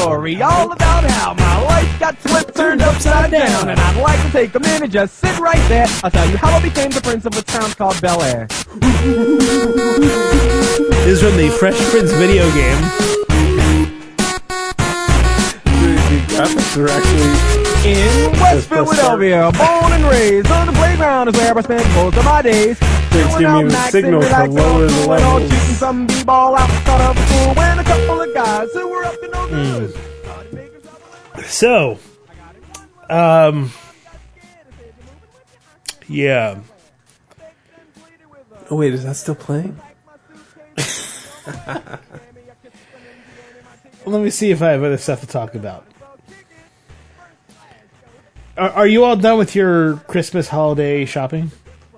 story all about how my life got flipped, turned upside down. And I'd like to take a minute, just sit right there. I'll tell you how I became the prince of a town called Bel Air. This is from the Fresh Prince video game. The graphics are actually... In West Philadelphia, born and raised on the playground is where I spent most of my days. Please give me a signal to lower the levels. Shooting some b-ball outside of the pool when a couple of guys who were up to no good. So, yeah. Oh wait, is that still playing? Let me see if I have other stuff to talk about. Are you all done with your Christmas holiday shopping?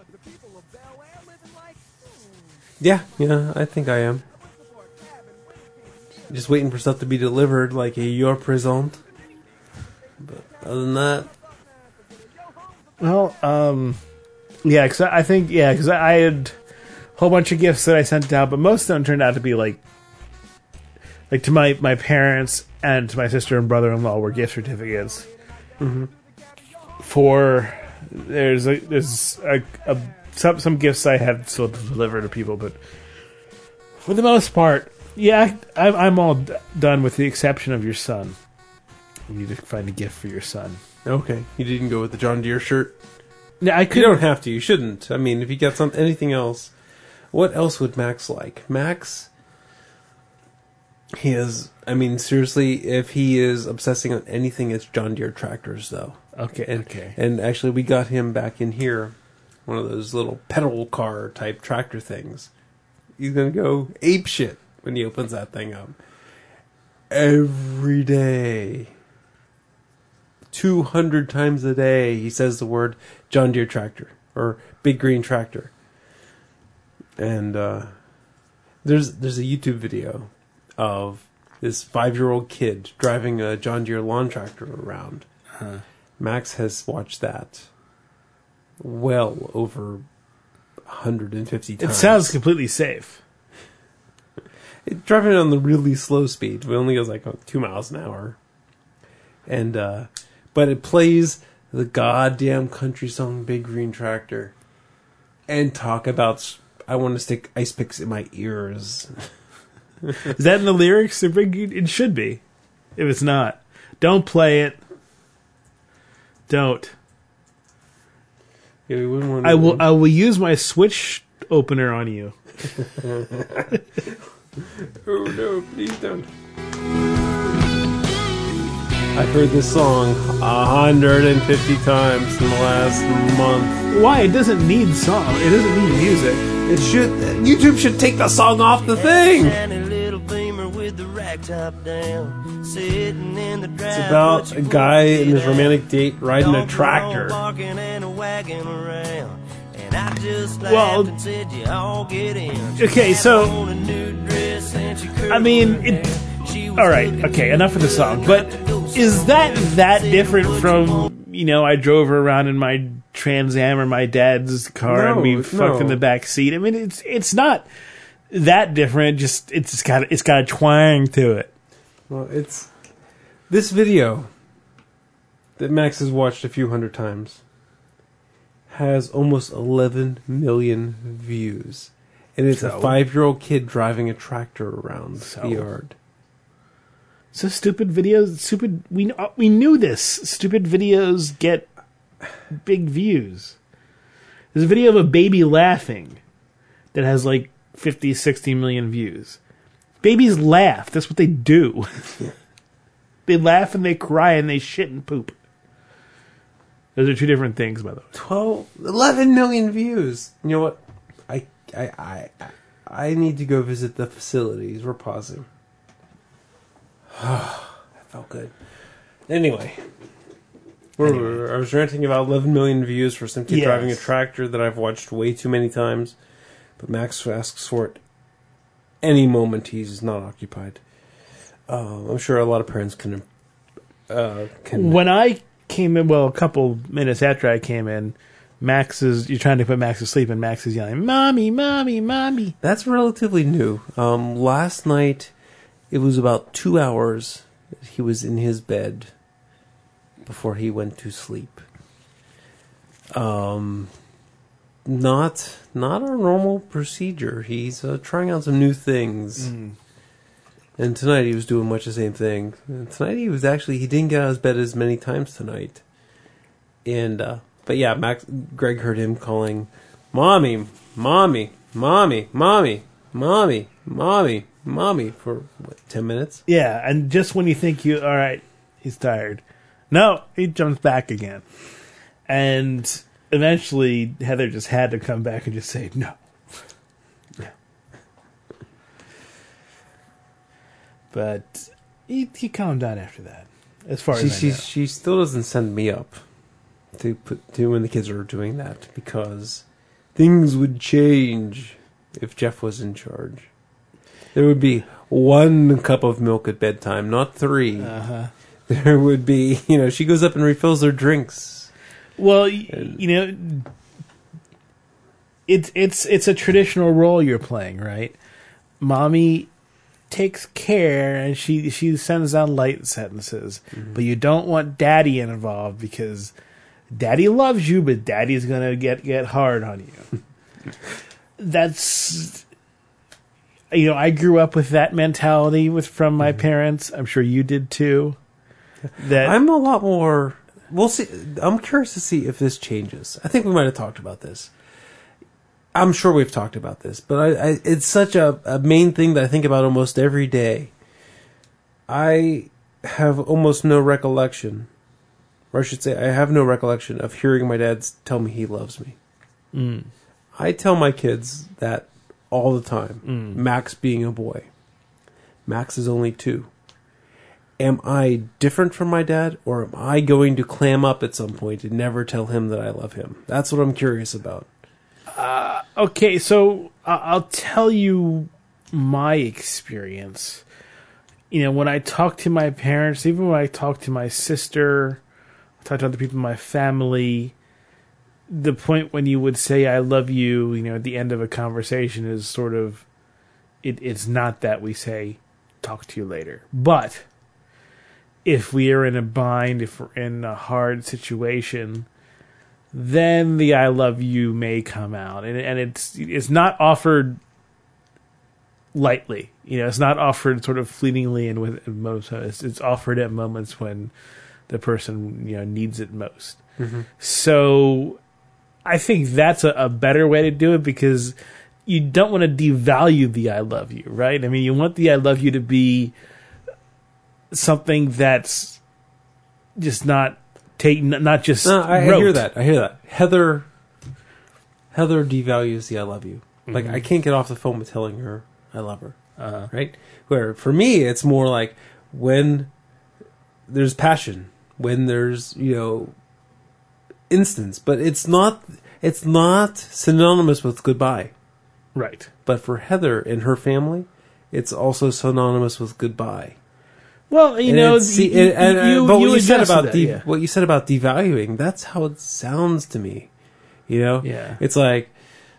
Yeah, I think I am. Just waiting for stuff to be delivered, like a your present. But other than that, well, yeah, because I had a whole bunch of gifts that I sent out, but most of them turned out to be like to my parents and to my sister and brother-in-law were gift certificates. Mm-hmm. For there's some gifts I had still to deliver to people, but for the most part, yeah, I'm all done with the exception of your son. You need to find a gift for your son. Okay, you didn't go with the John Deere shirt. No, you don't have to. You shouldn't. I mean, if you got anything else, what else would Max like? Max, he is. I mean, seriously, if he is obsessing on anything, it's John Deere tractors, though. Okay. And actually, we got him back in here, one of those little pedal car type tractor things. He's gonna go ape shit when he opens that thing up. Every day, 200 times a day, he says the word John Deere tractor or big green tractor. And there's a YouTube video of this 5-year-old kid driving a John Deere lawn tractor around. Huh. Max has watched that well over 150 times. It sounds completely safe. Driving it on the really slow speed. It only goes like 2 miles an hour. And but it plays the goddamn country song Big Green Tractor. And talk about, I want to stick ice picks in my ears. Is that in the lyrics? It should be. If it's not, don't play it. Don't. Yeah, we wouldn't want to. I will use my Switch opener on you. Oh no, please don't. I've heard this song 150 times in the last month. Why? It doesn't need song. It doesn't need music. It should. YouTube should take the song off the thing. It's about a guy and his romantic date riding a tractor. Well, okay, so I mean, all right, okay, enough of the song. But is that different from, I drove around in my Trans Am or my dad's car and we fucked in the back seat? I mean, it's not that different. Just it's got a twang to it. Well, it's this video that Max has watched a few hundred times has almost 11 million views, and it's a 5-year-old kid driving a tractor around the yard. So stupid videos, we knew this. Stupid videos get big views. There's a video of a baby laughing that has like 50, 60 million views. Babies laugh. That's what they do. They laugh and they cry and they shit and poop. Those are two different things, by the way. 11 million views. You know what? I need to go visit the facilities. We're pausing. That felt good. Anyway. I was ranting about 11 million views for some kid driving a tractor that I've watched way too many times. But Max asks for it any moment he's not occupied. I'm sure a lot of parents can. When I came in, a couple minutes after I came in, you're trying to put Max to sleep, and Max is yelling, "Mommy, mommy, mommy." That's relatively new. Last night, it was about 2 hours he was in his bed before he went to sleep. Not our normal procedure. He's trying out some new things. And tonight he was doing much the same thing. And tonight he didn't get out of his bed as many times tonight. And but yeah, Greg heard him calling, "Mommy, mommy, mommy, mommy, mommy, mommy, mommy" for 10 minutes. Yeah, and just when you think all right, he's tired. No, he jumps back again. And eventually Heather just had to come back and just say no. But he calmed down after that. As far as I know. She still doesn't send me up to when the kids are doing that, because things would change if Jeff was in charge. There would be 1 cup of milk at bedtime, not 3. There would be, she goes up and refills their drinks. Well, it's a traditional role you're playing, right? Mommy takes care and she sends down light sentences, but you don't want Daddy involved because Daddy loves you, but Daddy's gonna get hard on you. That's, I grew up with that mentality from my parents. I'm sure you did too. That I'm a lot more. We'll see. I'm curious to see if this changes. I think we might have talked about this. I'm sure we've talked about this, but it's such a main thing that I think about almost every day. I have almost no recollection, or I should say, I have no recollection of hearing my dad tell me he loves me. I tell my kids that all the time. Max being a boy. Max is only 2. Am I different from my dad, or am I going to clam up at some point and never tell him that I love him? That's what I'm curious about. Okay, so I'll tell you my experience. When I talk to my parents, even when I talk to my sister, I talk to other people in my family, the point when you would say I love you, at the end of a conversation is sort of, it's not that we say, talk to you later. But if we are in a bind, if we're in a hard situation, then the I love you may come out. And it's not offered lightly. It's not offered sort of fleetingly and with moments. It's offered at moments when the person, needs it most. So I think that's a better way to do it, because you don't want to devalue the I love you, right? I mean, you want the I love you to be something that's just not just I hear that. Heather devalues the I love you. Like, I can't get off the phone with telling her I love her. Right? Where for me, it's more like when there's passion, when there's, instance, but it's not synonymous with goodbye. Right. But for Heather and her family, it's also synonymous with goodbye. Well, what you said about what you said about devaluing, that's how it sounds to me. Yeah. It's like,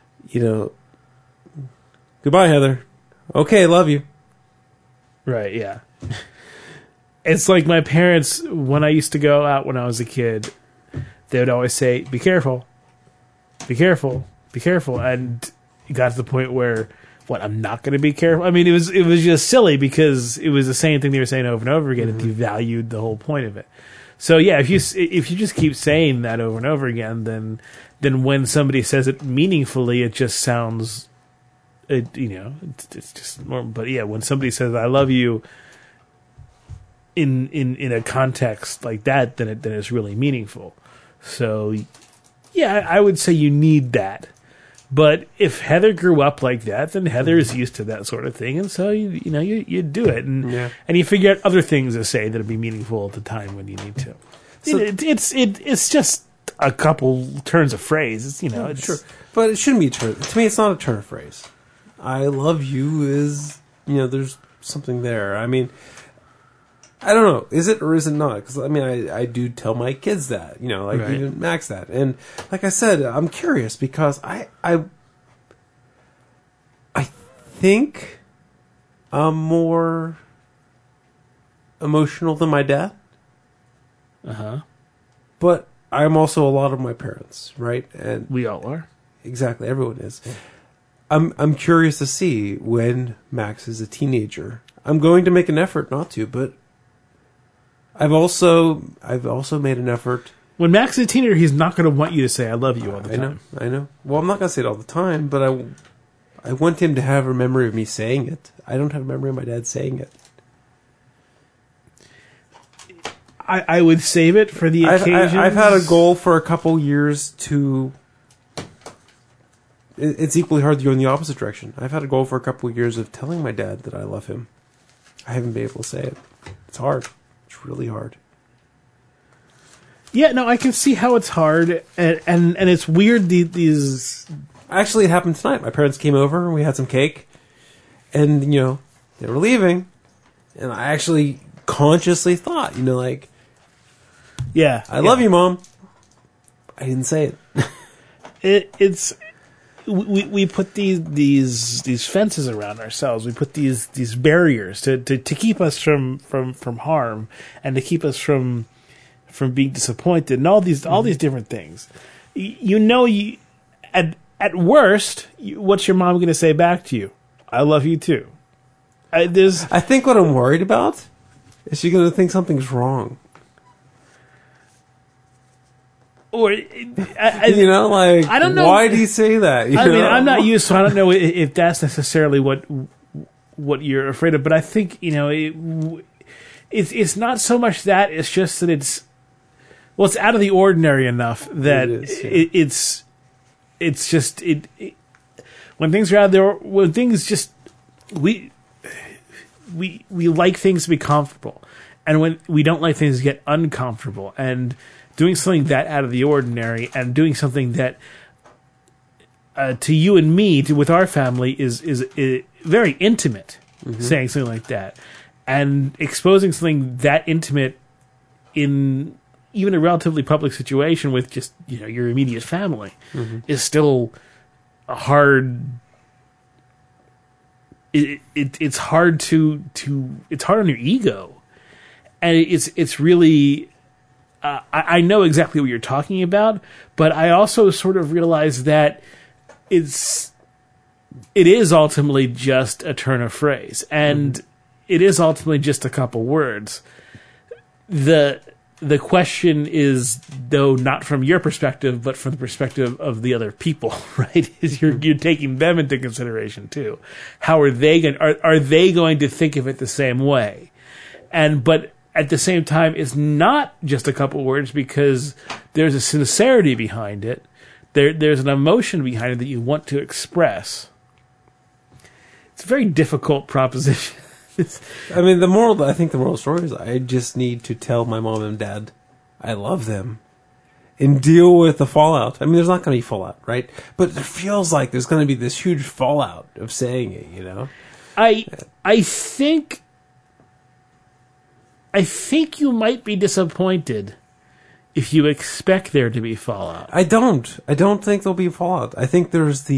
goodbye, Heather. Okay, love you. Right. Yeah. It's like my parents, when I used to go out when I was a kid, they would always say, "Be careful, be careful, be careful," and it got to the point where, I'm not going to be careful? I mean, it was just silly because it was the same thing they were saying over and over again. It devalued the whole point of it. So yeah, if you just keep saying that over and over again, then when somebody says it meaningfully, it just sounds, it's just more. But yeah, when somebody says "I love you" in a context like that, then it's really meaningful. So yeah, I would say you need that. But if Heather grew up like that, then Heather is used to that sort of thing, and so you do it, and you figure out other things to say that'll be meaningful at the time when you need to. So it's just a couple turns of phrase, It's, sure, but it shouldn't be a turn. To me, it's not a turn of phrase. I love you is, there's something there. I mean, I don't know. Is it or is it not? Because, I do tell my kids that, right. Even Max that. And like I said, I'm curious because I think I'm more emotional than my dad. But I'm also a lot of my parents, right? And We all are. exactly, everyone is. I'm curious to see when Max is a teenager. I'm going to make an effort not to, but I've also made an effort. When Max is a teenager, he's not going to want you to say "I love you" all the time. I know. Well, I'm not going to say it all the time, but I want him to have a memory of me saying it. I don't have a memory of my dad saying it. I would save it for the occasions. I've had a goal for a couple years to... It's equally hard to go in the opposite direction. I've had a goal for a couple of years of telling my dad that I love him. I haven't been able to say it. It's hard. It's really hard. Yeah, no, I can see how it's hard, and it's weird. These Actually, it happened tonight. My parents came over and we had some cake, and they were leaving, and I actually consciously thought, like, yeah, I love you, Mom. I didn't say it. It's we put these fences around ourselves. We put these barriers to keep us from harm and to keep us from being disappointed and all these different things. At worst, what's your mom going to say back to you? I love you too. I think what I'm worried about is she going to think something's wrong. Or I don't know. Why do you say that? mean, I'm not used, so I don't know if that's necessarily what you're afraid of. But I think it's not so much that, it's just that it's out of the ordinary enough that it's just when things are out there, when things just we like things to be comfortable, and when we don't like things to get uncomfortable, and doing something that out of the ordinary and doing something that to you and me, with our family, is very intimate. Mm-hmm. Saying something like that and exposing something that intimate in even a relatively public situation with just your immediate family is still a hard. It's hard it's hard on your ego, and it's really. I know exactly what you're talking about, but I also sort of realize that it is ultimately just a turn of phrase, and it is ultimately just a couple words. The question is, though, not from your perspective, but from the perspective of the other people, right? Is you're taking them into consideration too. How are they going to think of it the same way? But at the same time, it's not just a couple words, because there's a sincerity behind it. There's an emotion behind it that you want to express. It's a very difficult proposition. I mean, the moral of the story is I just need to tell my mom and dad I love them and deal with the fallout. I mean, there's not going to be fallout, right? But it feels like there's going to be this huge fallout of saying it, I think you might be disappointed if you expect there to be fallout. I don't think there'll be fallout. I think there's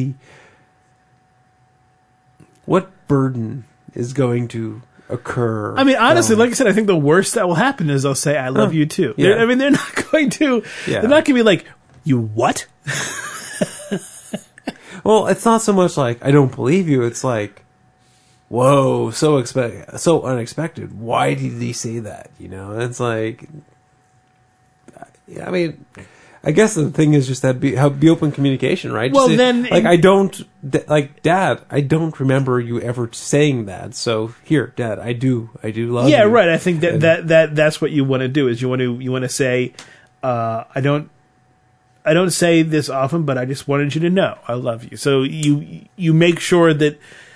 what burden is going to occur. I mean, honestly, like I said, I think the worst that will happen is they'll say, I love you too. Yeah. They're not going to, they're not going to be like, you what? Well, it's not so much like, I don't believe you. It's like, whoa, so unexpected. Why did he say that? It's like, I mean, I guess the thing is just that be open communication, right? Well, just then, Dad, I don't remember you ever saying that. So here, Dad, I do love you. Yeah, right. I think that's what you want to do. Is you want to say, I don't say this often, but I just wanted you to know I love you. So you make sure that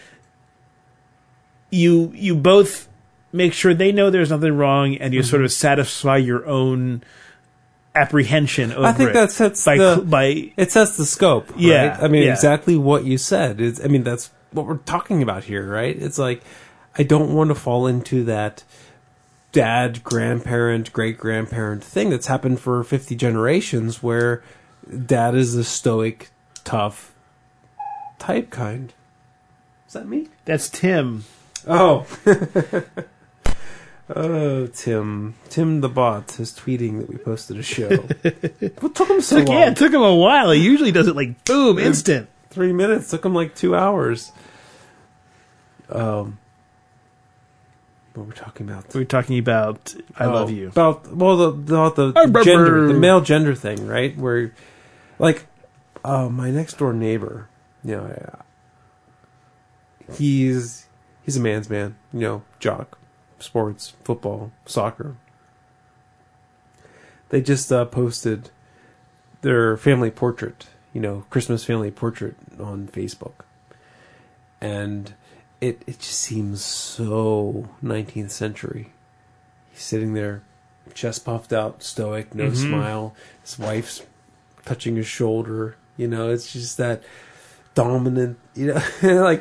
you both make sure they know there's nothing wrong, and you sort of satisfy your own apprehension over it. I think that sets it sets the scope. Yeah, right? I mean, exactly what you said. That's what we're talking about here, right? It's like, I don't want to fall into that dad, grandparent, great grandparent thing that's happened for 50 generations, where dad is the stoic, tough type kind. Is that me? That's Tim. Oh. Oh, Tim the bot is tweeting that we posted a show. What took him so long? Yeah, it took him a while. He usually does it like boom, instant. 3 minutes. Took him like 2 hours. What were we talking about? We were talking about I Love You. About the gender, the male gender thing, right? Where, like, my next door neighbor, you know, he's a man's man, you know, jock, sports, football, soccer. They just posted their family portrait, you know, Christmas family portrait on Facebook, and it just seems so 19th century. He's sitting there, chest puffed out, stoic, no smile. His wife's touching his shoulder. You know, it's just that dominant. You know, like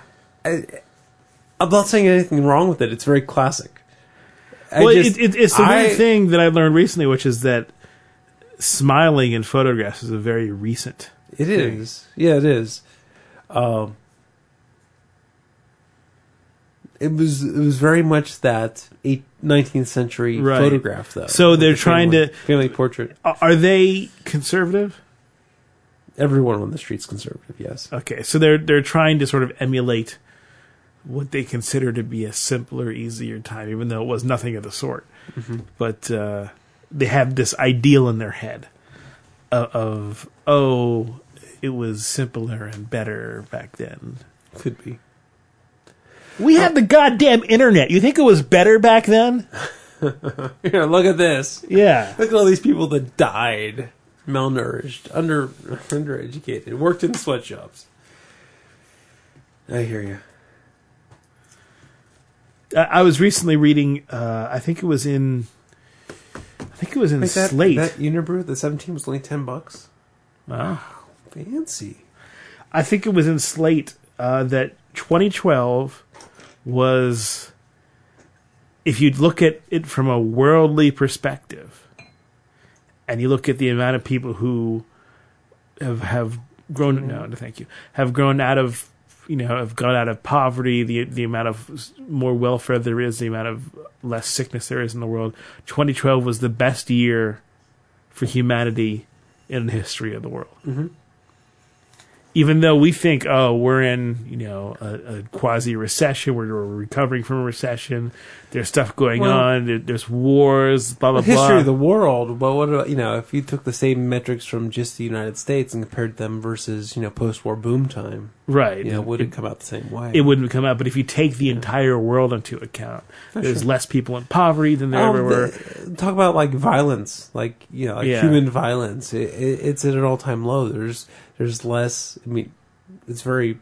I'm not saying anything wrong with it. It's very classic. It's the weird thing that I learned recently, which is that smiling in photographs is a very recent. It is. Yeah, it is. It was very much that 19th century photograph, though. So they're trying to family portrait. Are they conservative? Everyone on the street's conservative. Yes. Okay, so they're trying to sort of emulate what they consider to be a simpler, easier time, even though it was nothing of the sort. Mm-hmm. But they have this ideal in their head of it was simpler and better back then. Could be. We had the goddamn internet. You think it was better back then? Here, look at this. Yeah. Look at all these people that died, malnourished, undereducated, worked in sweatshops. I hear you. I was recently reading. I think it was in Slate. That Unibrew, the 17 was only $10. Wow, fancy. I think it was in Slate that 2012 was, if you look at it from a worldly perspective, and you look at the amount of people who have grown. No, thank you. Have grown out of. Have gone out of poverty, the amount of more welfare there is, the amount of less sickness there is in the world. 2012 was the best year for humanity in the history of the world. Mm-hmm. Even though we think, we're in, a quasi-recession, we're recovering from a recession, there's stuff going on, there's wars, blah, blah, blah. History of the world, but what about, if you took the same metrics from just the United States and compared them versus, post-war boom time, right? Would it come out the same way? It wouldn't come out, but if you take the entire world into account, there's less people in poverty than there ever were. Talk about, violence, human violence. It's at an all-time low. There's less. I mean, it's very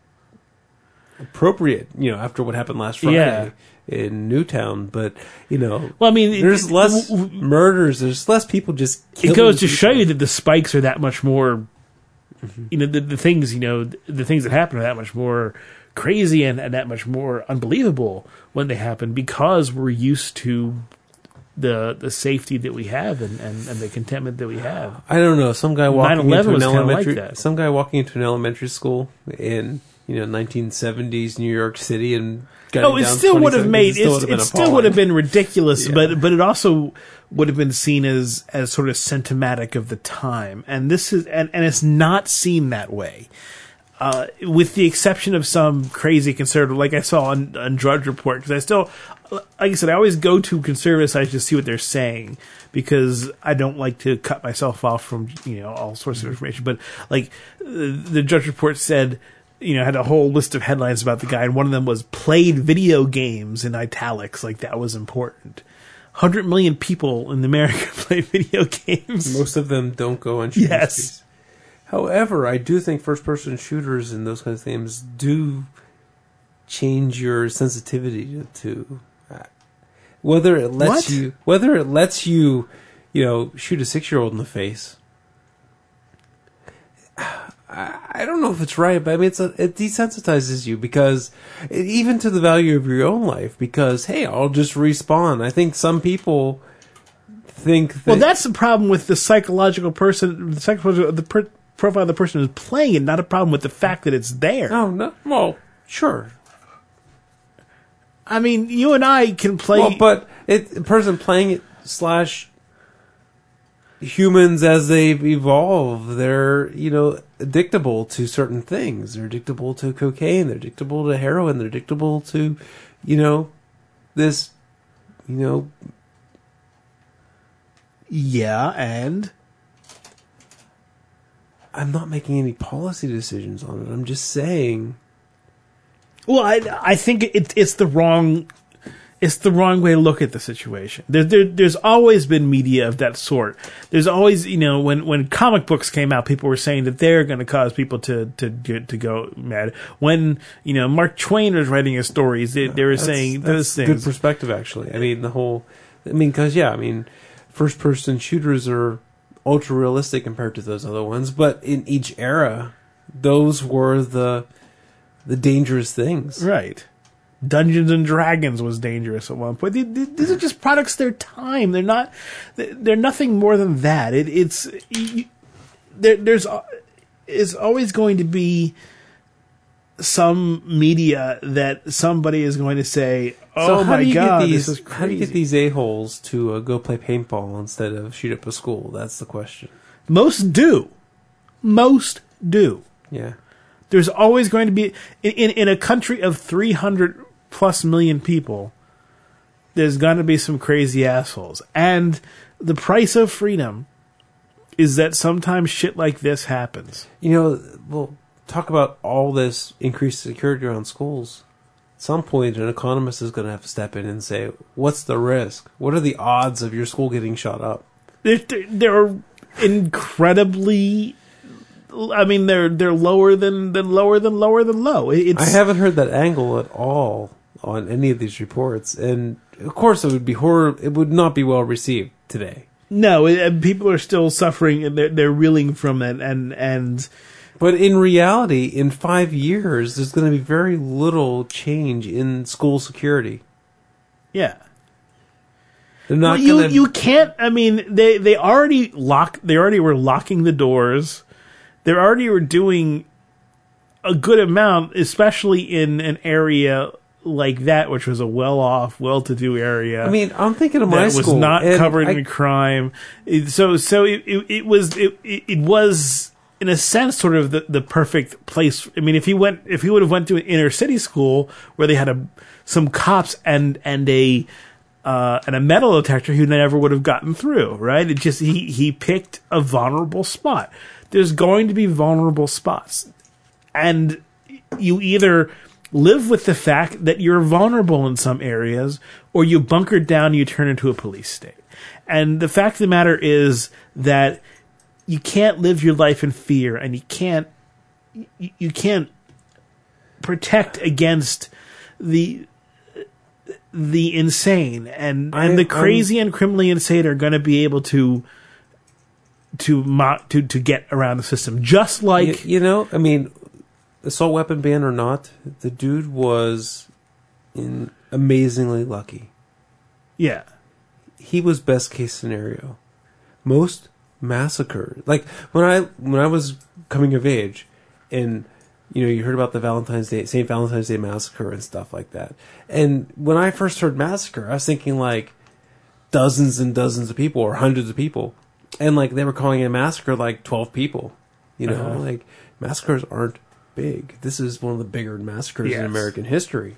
appropriate, after what happened last Friday in Newtown. But there's less murders. There's less people just killing. It goes to show you that the spikes are that much more. The things that happen are that much more crazy and that much more unbelievable when they happen, because we're used to the safety that we have and the contentment that we have. I don't know. Some guy walking into an elementary school in 1970s New York City and it still would have made it still would have been ridiculous, but it also would have been seen as sort of symptomatic of the time, and this is and it's not seen that way. With the exception of some crazy conservative, like I saw on Drudge Report, because I still, like I said, I always go to conservative sites to see what they're saying, because I don't like to cut myself off from all sorts of information. But the Drudge Report said, had a whole list of headlines about the guy, and one of them was played video games in italics, like that was important. 100 million people in America play video games. Most of them don't go on shooting Yes. Space. However, I do think first-person shooters and those kinds of things do change your sensitivity to whether it lets you shoot a 6-year-old in the face. I don't know if it's right, but I mean, it desensitizes you, because even to the value of your own life, because, hey, I'll just respawn. I think some people think that... Well, that's the problem with the psychological person, the profile of the person who's playing it, not a problem with the fact that it's there. Oh, no. Well, sure. I mean, you and I can play. Well, but the person playing it / humans as they evolve, they're, addictable to certain things. They're addictable to cocaine. They're addictable to heroin. They're addictable to, this, Yeah, and? I'm not making any policy decisions on it. I'm just saying. Well, I think it's the wrong way to look at the situation. There's always been media of that sort. There's always, when comic books came out, people were saying that they're going to cause people to go mad. When, Mark Twain was writing his stories, they were saying those things. Good perspective, actually. I mean, because, first-person shooters are ultra-realistic compared to those other ones, but in each era, those were the dangerous things. Right. Dungeons and Dragons was dangerous at one point. These are just products of their time. They're nothing more than that. There's always going to be some media that somebody is going to say, "Oh my God, this is crazy." How do you get these a-holes to go play paintball instead of shoot up a school? That's the question. Most do. Yeah. There's always going to be in a country of 300 plus million people. There's going to be some crazy assholes, and the price of freedom is that sometimes shit like this happens. We'll talk about all this increased security around schools. At some point, an economist is going to have to step in and say, "What's the risk? What are the odds of your school getting shot up?" They're incredibly. I mean, they're lower than low. I haven't heard that angle at all on any of these reports, and of course, it would not be well received today. No, people are still suffering, and they're reeling from it, and. But in reality, in 5 years, there's going to be very little change in school security. Yeah. They're not you can't. I mean, they already were locking the doors. They already were doing a good amount, especially in an area like that, which was a well-off, well-to-do area. I mean, I'm thinking of my school. That was not covered in crime. So it was in a sense sort of the perfect place. I mean, if he would have went to an inner city school where they had some cops and a metal detector, he never would have gotten through. Right? It just he picked a vulnerable spot. There's going to be vulnerable spots. And you either live with the fact that you're vulnerable in some areas, or you bunker down, you turn into a police state. And the fact of the matter is that you can't live your life in fear, and you can't protect against the insane. And the crazy and criminally insane are going to be able to get around the system, just like I mean, assault weapon ban or not, the dude was amazingly lucky. Yeah, he was best case scenario. Most massacres, like when I was coming of age, and you heard about the St. Valentine's Day massacre and stuff like that. And when I first heard massacre, I was thinking like dozens and dozens of people or hundreds of people. And like they were calling it a massacre like 12 people. Like massacres aren't big. This is one of the bigger massacres in American history.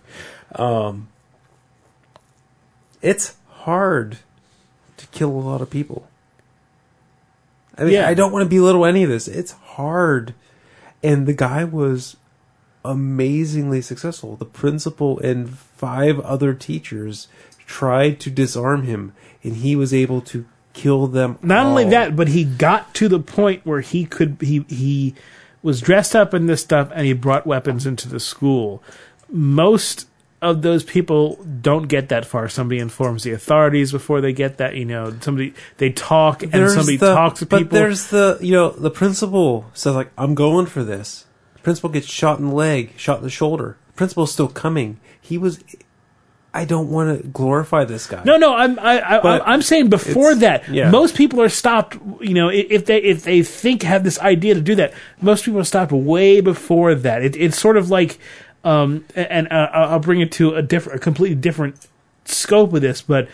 It's hard to kill a lot of people. I mean, I don't want to belittle any of this. It's hard. And the guy was amazingly successful. The principal and 5 other teachers tried to disarm him, and he was able to kill them Not all. only that, but he got to the point where he was dressed up in this stuff, and he brought weapons into the school. Most of those people don't get that far. Somebody informs the authorities before they get that. They talk, and somebody talks to people. But there's the principal says like, "I'm going for this." The principal gets shot in the leg, shot in the shoulder. The principal's still coming. I don't want to glorify this guy. No, I'm saying before that, most people are stopped. If they have this idea to do that, most people are stopped way before that. It's sort of like And I'll bring it to a completely different scope with this, but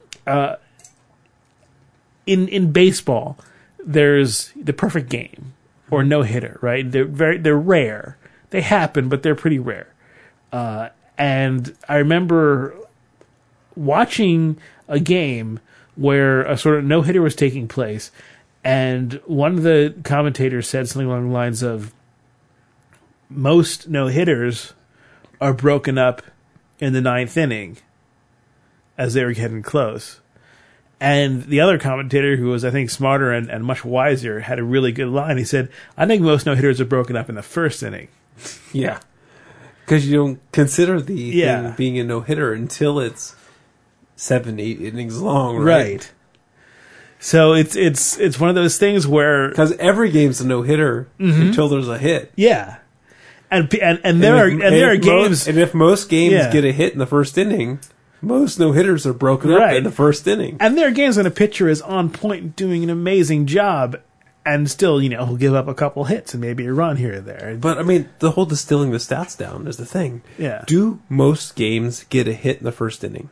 in baseball, there's the perfect game or no hitter, right? They're rare. They happen, but they're pretty rare. And I remember watching a game where a sort of no hitter was taking place, and one of the commentators said something along the lines of, most no hitters are broken up in the ninth inning as they were getting close. And the other commentator, who was, I think, smarter and much wiser, had a really good line. He said, I think most no-hitters are broken up in the first inning. Yeah. Because you don't consider the thing being a no-hitter until it's 7-8 innings long, right? So it's one of those things where... Because every game's a no-hitter until there's a hit. Yeah. And there are games... And if most games get a hit in the first inning... Most no-hitters are broken up in the first inning. And there are games when a pitcher is on point doing an amazing job and still, he'll give up a couple hits and maybe a run here or there. But, I mean, the whole distilling the stats down is the thing. Yeah. Do most games get a hit in the first inning?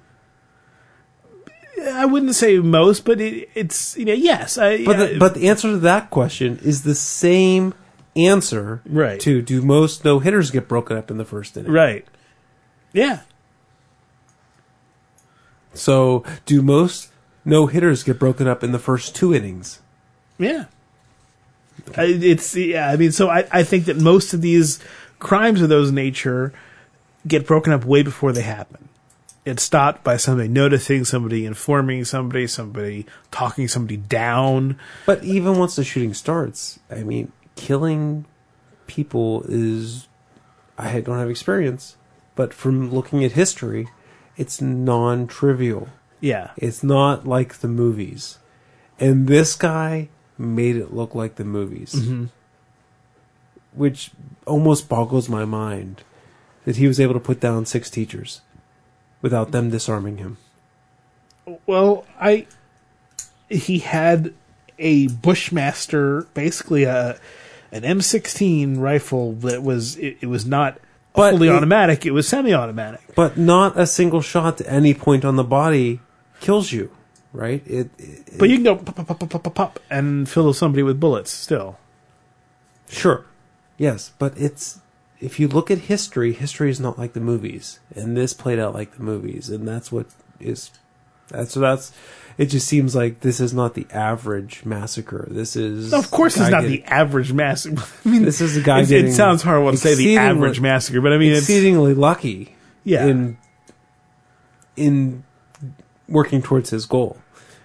I wouldn't say most, but it's, yes. But the answer to that question is the same answer to do most no-hitters get broken up in the first inning? Right. Yeah. So, do most no-hitters get broken up in the first 2 innings? Yeah. I think that most of these crimes of those nature get broken up way before they happen. It's stopped by somebody noticing, somebody informing somebody talking somebody down. But even once the shooting starts, I mean, killing people is... I don't have experience, but from looking at history... It's non-trivial. Yeah. It's not like the movies. And this guy made it look like the movies. Mm-hmm. Which almost boggles my mind that he was able to put down 6 teachers without them disarming him. Well, he had a Bushmaster, basically an M16 rifle that was, it was not... fully automatic, it was semi-automatic. But not a single shot to any point on the body kills you, right? But you can go pop, pop, pop, pop, pop, pop, and fill somebody with bullets still. Sure. Yes, but if you look at history is not like the movies. And this played out like the movies. And that's it just seems like this is not the average massacre. This is... No, of course it's not the average massacre. I mean, this is a guy getting... It sounds horrible to say the average massacre, but I mean, exceedingly lucky in working towards his goal.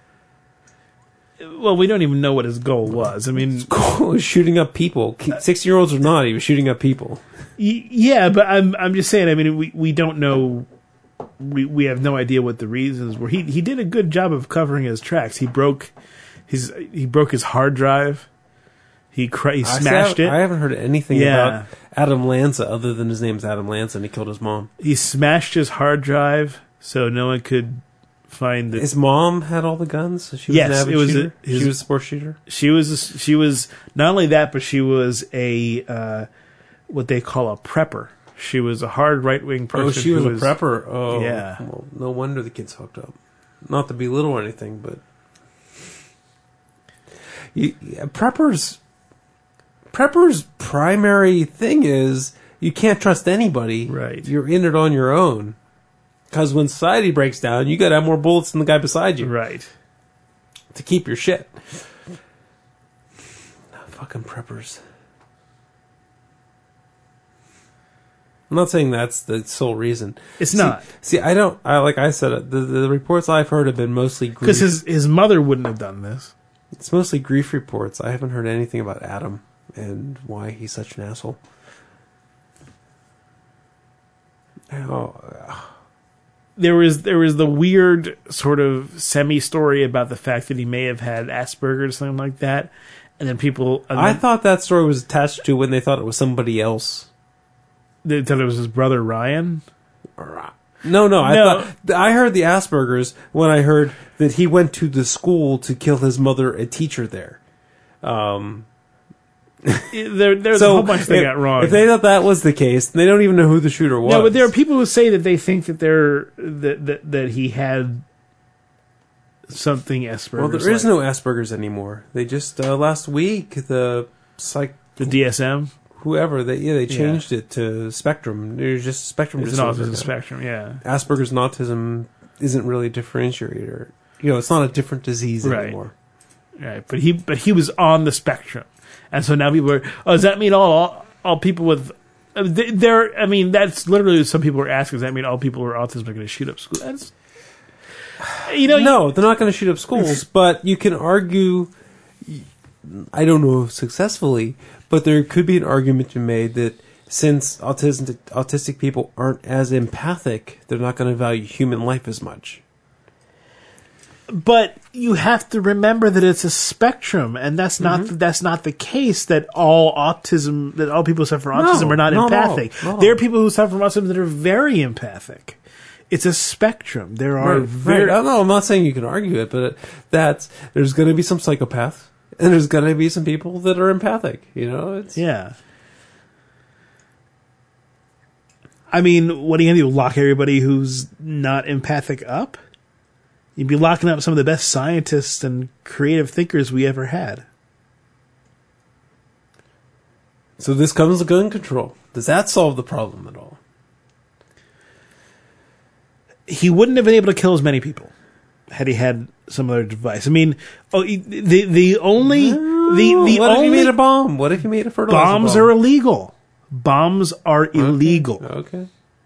Well, we don't even know what his goal was. I mean... His goal was shooting up people. 6-year-olds or not, he was shooting up people. Yeah, but I'm just saying, I mean, we don't know... We have no idea what the reasons were. He did a good job of covering his tracks. He broke his hard drive. He smashed it. I haven't heard anything about Adam Lanza other than his name's Adam Lanza and he killed his mom. He smashed his hard drive so no one could find it. His mom had all the guns. So she was an avid shooter. She was a sports shooter. She was not only that, but she was a what they call a prepper. She was a hard right-wing person. Oh, she was a prepper. Oh, yeah. Well, no wonder the kids hooked up. Not to belittle or anything, but preppers' primary thing is you can't trust anybody. Right. You're in it on your own. Because when society breaks down, you got to have more bullets than the guy beside you. Right. To keep your shit. Fucking preppers. I'm not saying that's the sole reason. It's not. See, like I said, the reports I've heard have been mostly grief. Because his mother wouldn't have done this. It's mostly grief reports. I haven't heard anything about Adam and why he's such an asshole. There was the weird sort of semi-story about the fact that he may have had Asperger's or something like that. And then people... I thought that story was attached to when they thought it was somebody else. They thought it was his brother Ryan? No. I heard the Asperger's when I heard that he went to the school to kill his mother, a teacher there. There's a whole bunch they got wrong. If they thought that was the case, they don't even know who the shooter was. No, but there are people who say that they think that that he had something Asperger's. Well, there is no Asperger's anymore. They just last week the DSM, whoever they changed it to spectrum. There's just spectrum. It's an autism spectrum. Yeah, Asperger's and autism isn't really a differentiator. It's not a different disease anymore. Right, but he was on the spectrum, and so now people are. Oh, does that mean all people with? I mean, that's literally some people are asking. Does that mean all people who are autism are going to shoot up school? That's, no, they're not going to shoot up schools. But you can argue. I don't know successfully, but there could be an argument to be made that since autistic people aren't as empathic, they're not going to value human life as much. But you have to remember that it's a spectrum, and that's not the case. That all people who suffer from autism are not empathic. There are people who suffer from autism that are very empathic. It's a spectrum. There are right. No, I'm not saying you can argue it, but there's going to be some psychopaths, and there's going to be some people that are empathic. Yeah. I mean, what are you going to do? Lock everybody who's not empathic up? You'd be locking up some of the best scientists and creative thinkers we ever had. So this comes to gun control. Does that solve the problem at all? He wouldn't have been able to kill as many people had he had some other device. I mean, what if you made a bomb? What if you made a fertilizer bomb? Bombs are illegal. Bombs are illegal. Okay.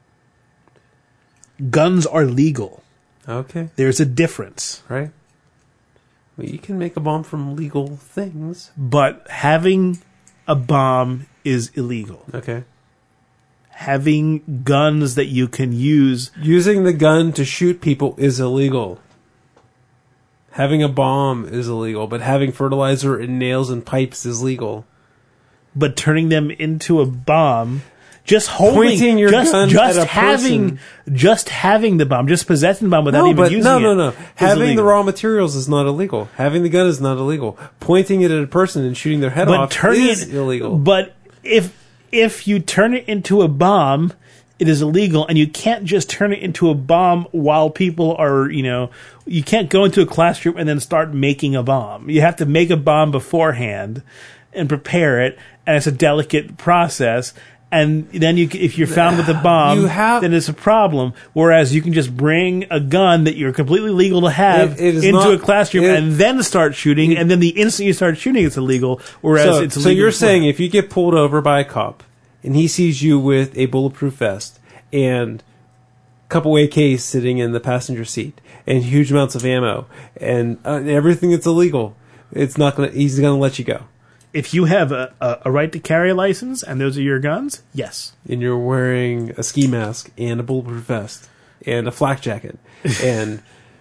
Guns are legal. Okay. There's a difference. Right. Well, you can make a bomb from legal things. But having a bomb is illegal. Okay. Having guns that you can use... Using the gun to shoot people is illegal. Having a bomb is illegal, but having fertilizer and nails and pipes is legal. But turning them into a bomb... Just pointing your gun at a person. Just having the bomb, just possessing the bomb without even using it. No. Having illegal. The raw materials is not illegal. Having the gun is not illegal. Pointing it at a person and shooting their head off is illegal. But if you turn it into a bomb, it is illegal, and you can't just turn it into a bomb while people are, you can't go into a classroom and then start making a bomb. You have to make a bomb beforehand and prepare it, and it's a delicate process. And then if you're found with a bomb, then it's a problem. Whereas you can just bring a gun that you're completely legal to have into a classroom and then start shooting. And then the instant you start shooting, it's illegal. Whereas it's illegal. So you're saying if you get pulled over by a cop and he sees you with a bulletproof vest and a couple AKs sitting in the passenger seat and huge amounts of ammo and everything that's illegal, he's going to let you go. If you have a right to carry license and those are your guns, yes. And you're wearing a ski mask and a bulletproof vest and a flak jacket and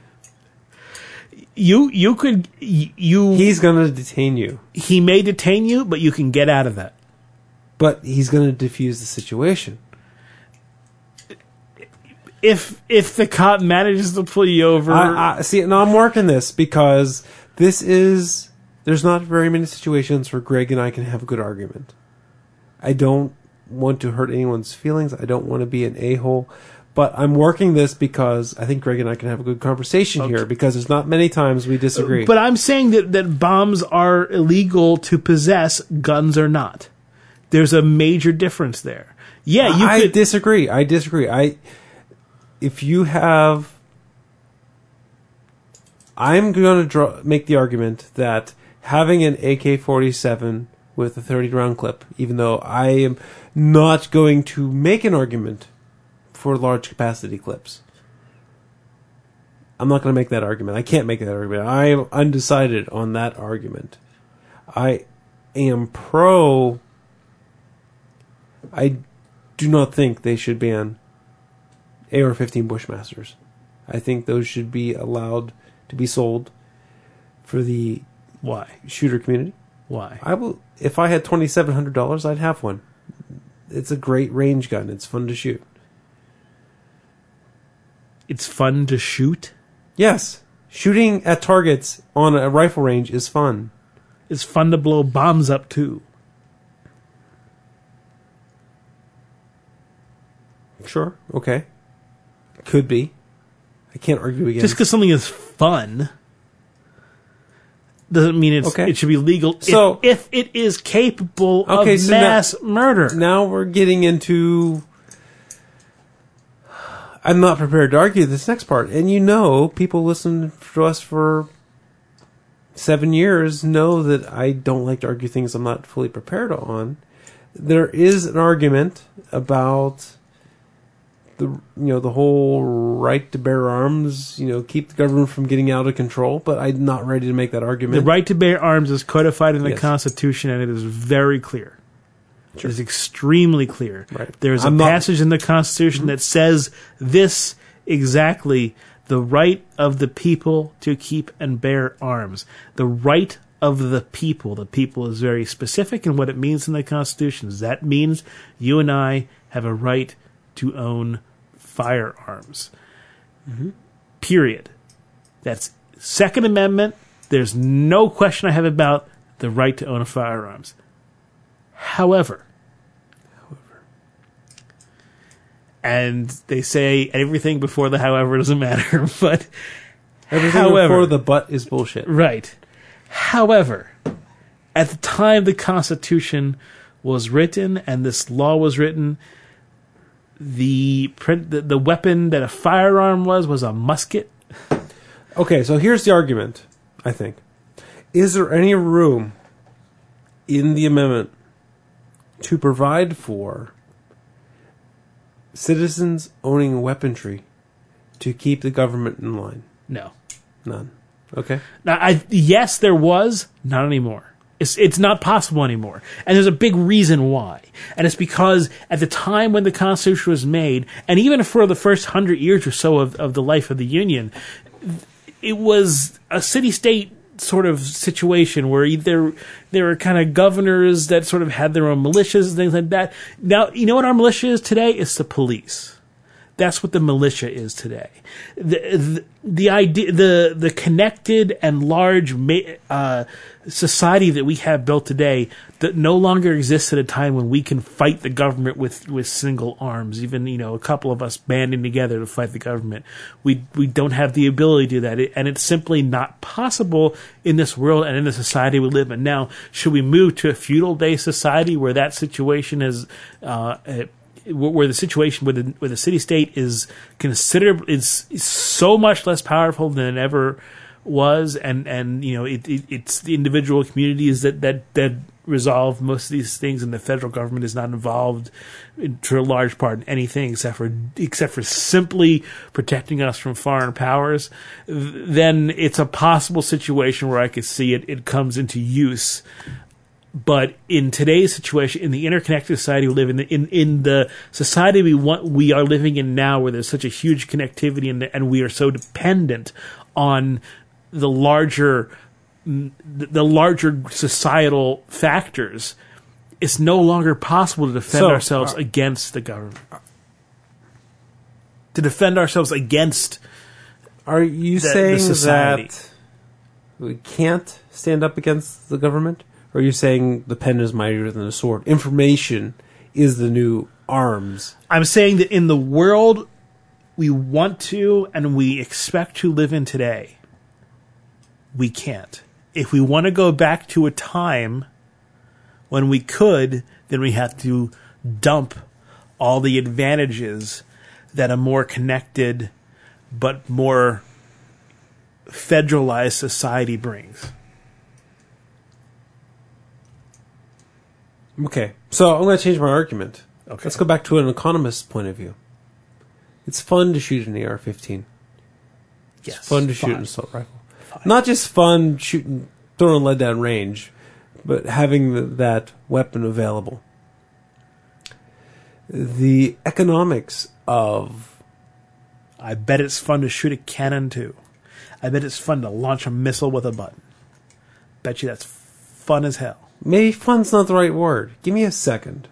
you could he's going to detain you. He may detain you, but you can get out of that. But he's going to defuse the situation. If the cop manages to pull you over, I'm working this because there's not very many situations where Greg and I can have a good argument. I don't want to hurt anyone's feelings. I don't want to be an a-hole. But I'm working this because I think Greg and I can have a good conversation here because there's not many times we disagree. But I'm saying that bombs are illegal to possess, guns are not. There's a major difference there. Yeah, I disagree. If you have... I'm going to make the argument that having an AK-47 with a 30-round clip, even though I am not going to make an argument for large-capacity clips. I'm not going to make that argument. I can't make that argument. I am undecided on that argument. I am pro... I do not think they should ban AR-15 Bushmasters. I think those should be allowed to be sold for the shooter community. Why? If I had $2,700, I'd have one. It's a great range gun. It's fun to shoot. It's fun to shoot? Yes. Shooting at targets on a rifle range is fun. It's fun to blow bombs up too. Sure. Okay. Could be. I can't argue against. Just because something is fun doesn't mean it should be legal. So if it is capable of mass murder. Now we're getting into. I'm not prepared to argue this next part, and people listen to us for 7 years know that I don't like to argue things I'm not fully prepared on. There is an argument about the whole right to bear arms, keep the government from getting out of control, but I'm not ready to make that argument. The right to bear arms is codified in the Constitution, and it is very clear. Sure. It is extremely clear. Right. There's a passage in the Constitution that says this exactly: the right of the people to keep and bear arms. The right of the people. The people is very specific in what it means in the Constitution. That means you and I have a right to own firearms. Mm-hmm. Period. That's Second Amendment. There's no question I have about the right to own firearms. However, and they say everything before the however doesn't matter, but everything before the but is bullshit. Right. However, at the time the Constitution was written and this law was written, the weapon that a firearm was a musket. Okay, so here's the argument, I think. Is there any room in the amendment to provide for citizens owning weaponry to keep the government in line? No. None. Okay. Now, yes, there was. Not anymore. It's not possible anymore. And there's a big reason why. And it's because at the time when the Constitution was made, and even for the first 100 years or so of the life of the Union, it was a city-state sort of situation where there were kind of governors that sort of had their own militias and things like that. Now, you know what our militia is today? It's the police. That's what the militia is today. The idea, the connected and large society that we have built today that no longer exists at a time when we can fight the government with single arms. Even a couple of us banding together to fight the government. We don't have the ability to do that, and it's simply not possible in this world and in the society we live in now. Should we move to a feudal-based society where that situation is? Where the situation where the city-state is so much less powerful than it ever was, and it's the individual communities that resolve most of these things, and the federal government is not involved to a large part in anything except for simply protecting us from foreign powers. Then it's a possible situation where I could see it comes into use. But in today's situation, in the interconnected society we live in the society we are living in now, where there's such a huge connectivity and we are so dependent on the larger societal factors, it's no longer possible to defend ourselves against the government. To defend ourselves against. Are you saying that we can't stand up against the government? Or are you saying the pen is mightier than the sword? Information is the new arms. I'm saying that in the world we want to and we expect to live in today, we can't. If we want to go back to a time when we could, then we have to dump all the advantages that a more connected but more federalized society brings. Okay, so I'm going to change my argument. Okay. Let's go back to an economist's point of view. It's fun to shoot an AR-15. Yes, it's fun to shoot an assault rifle. Not just fun throwing lead down range, but having that weapon available. The economics of... I bet it's fun to shoot a cannon, too. I bet it's fun to launch a missile with a button. Bet you that's fun as hell. Maybe fun's not the right word. Give me a second.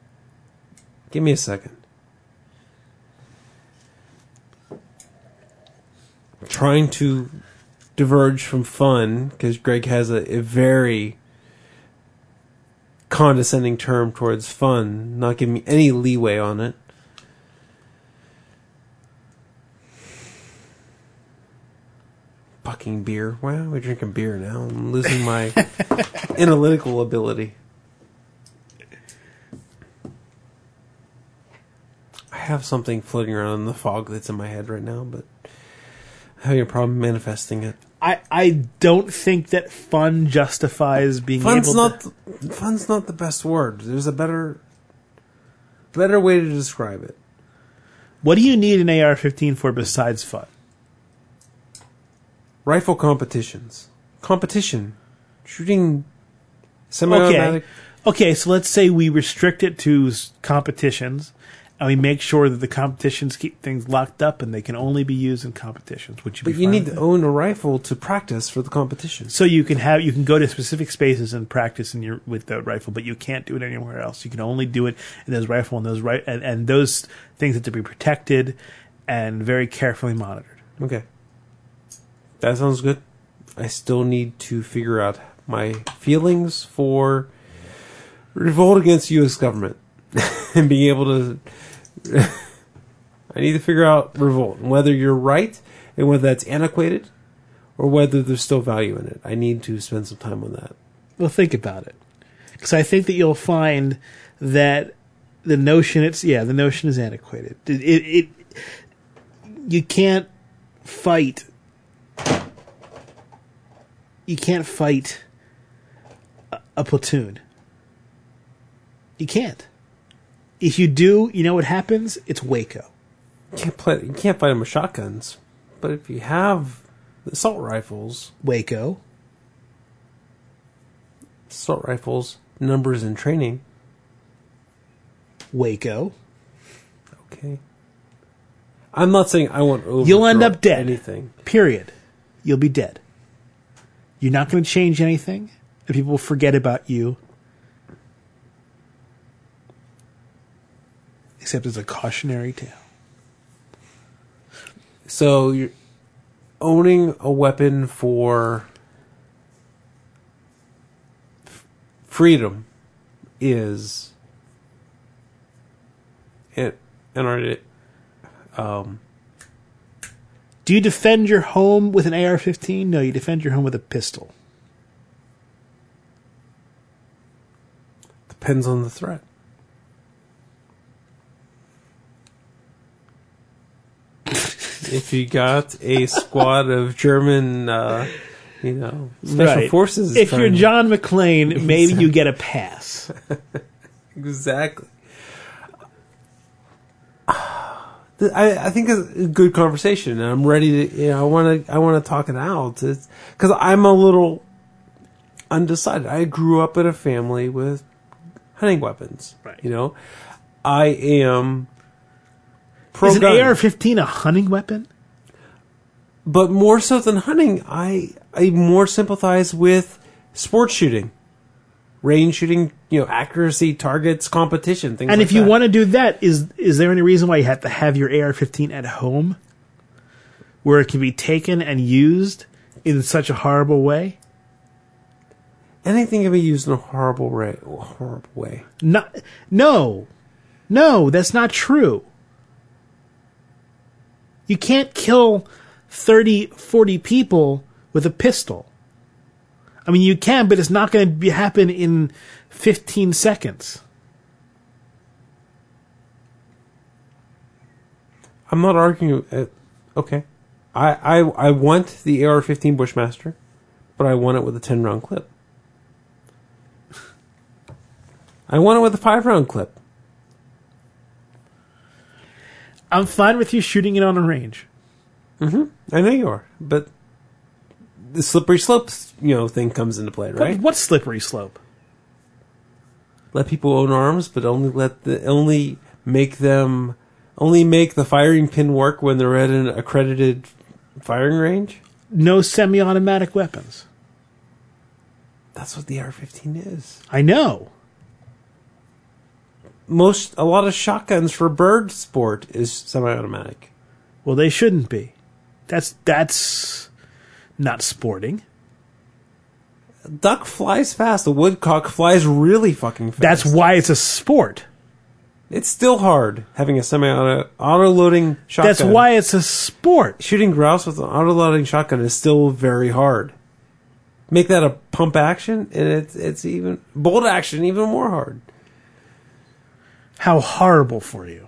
Trying to diverge from fun, because Greg has a very condescending term towards fun, not giving me any leeway on it. fucking beer. Well, we're drinking beer now. I'm losing my analytical ability. I have something floating around in the fog that's in my head right now, but I'm having a problem manifesting it. I don't think that fun justifies being Fun's able to... Fun's not the best word. There's a better way to describe it. What do you need an AR-15 for besides fun? Rifle competitions. Competition. Shooting semi-automatic. Okay, so let's say we restrict it to competitions, and we make sure that the competitions keep things locked up and they can only be used in competitions. But you need to own a rifle to practice for the competition. So you can go to specific spaces and practice with the rifle, but you can't do it anywhere else. You can only do it in those rifle and and those things have to be protected and very carefully monitored. Okay. That sounds good. I still need to figure out my feelings for revolt against the U.S. government and being able to... I need to figure out revolt, and whether you're right and whether that's antiquated or whether there's still value in it. I need to spend some time on that. Well, think about it. Because I think that you'll find that the notion is antiquated. You can't fight... You can't fight a platoon. You can't. If you do, you know what happens? It's Waco. You can't fight them with shotguns. But if you have assault rifles... Waco. Assault rifles, numbers and training. Waco. Okay. I'm not saying I want to You'll end up dead. Anything. Period. You'll be dead. You're not going to change anything, and people will forget about you. Except as a cautionary tale. So you're owning a weapon for freedom is Do you defend your home with an AR-15? No, you defend your home with a pistol. Depends on the threat. If you got a squad of German, special forces. If you're John McClane, maybe you get a pass. Exactly. I think it's a good conversation, and I'm ready to. I want to talk it out because I'm a little undecided. I grew up in a family with hunting weapons. Right. I am. Is an AR-15 a hunting weapon? But more so than hunting, I more sympathize with sports shooting, range shooting, accuracy, targets, competition, things. And if you want to do that, is there any reason why you have to have your AR-15 at home, where it can be taken and used in such a horrible way? Anything can be used in a horrible way. No, that's not true. You can't kill 30, 40 people with a pistol. I mean, you can, but it's not going to happen in 15 seconds. I'm not arguing. Okay. I want the AR-15 Bushmaster, but I want it with a 10-round clip. I want it with a 5-round clip. I'm fine with you shooting it on a range. Mm-hmm. I know you are, but the slippery slopes, thing comes into play, right? What slippery slope? Let people own arms, but only make the firing pin work when they're at an accredited firing range. No semi-automatic weapons. That's what the AR-15 is. I know. A lot of shotguns for bird sport is semi-automatic. Well, they shouldn't be. That's not sporting. A duck flies fast. A woodcock flies really fucking fast. That's why it's a sport. It's still hard having a auto-loading shotgun. That's why it's a sport. Shooting grouse with an auto-loading shotgun is still very hard. Make that a pump action, and it's even bolt action, even more hard. How horrible for you.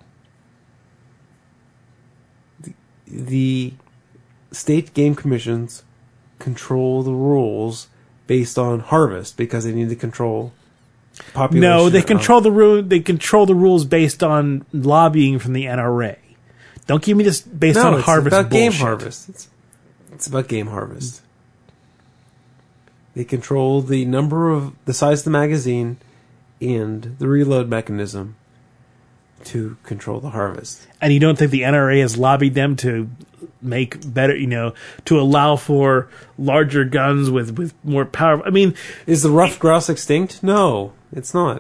The state game commissions control the rules based on harvest because they need to control population. No, they control the They control the rules based on lobbying from the NRA. Don't give me this based on harvest. It's about bullshit. game harvest. It's about game harvest. They control the size of the magazine and the reload mechanism to control the harvest. And you don't think the NRA has lobbied them to make better, to allow for larger guns with more power? I mean, is the rough grouse extinct? No, it's not.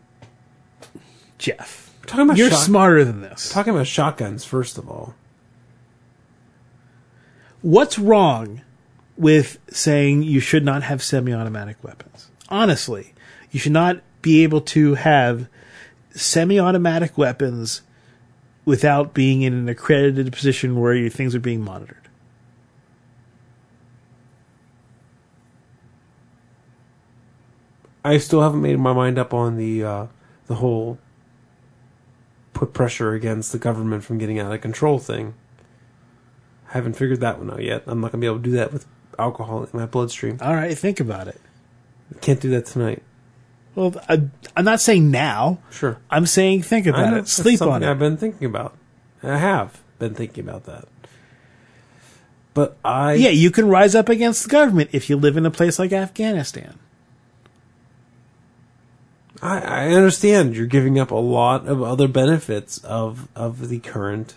Jeff, we're talking about you're smarter than this. We're talking about shotguns, first of all. What's wrong with saying you should not have semi-automatic weapons? Honestly, you should not be able to have semi-automatic weapons without being in an accredited position where your things are being monitored. I still haven't made my mind up on the whole put pressure against the government from getting out of control thing. I haven't figured that one out yet. I'm not going to be able to do that with alcohol in my bloodstream. All right, think about it. Can't do that tonight. Well, I'm not saying now. Sure. I'm saying think about it. Sleep on it. I've been thinking about. I have been thinking about that. But Yeah, you can rise up against the government if you live in a place like Afghanistan. I understand you're giving up a lot of other benefits of the current.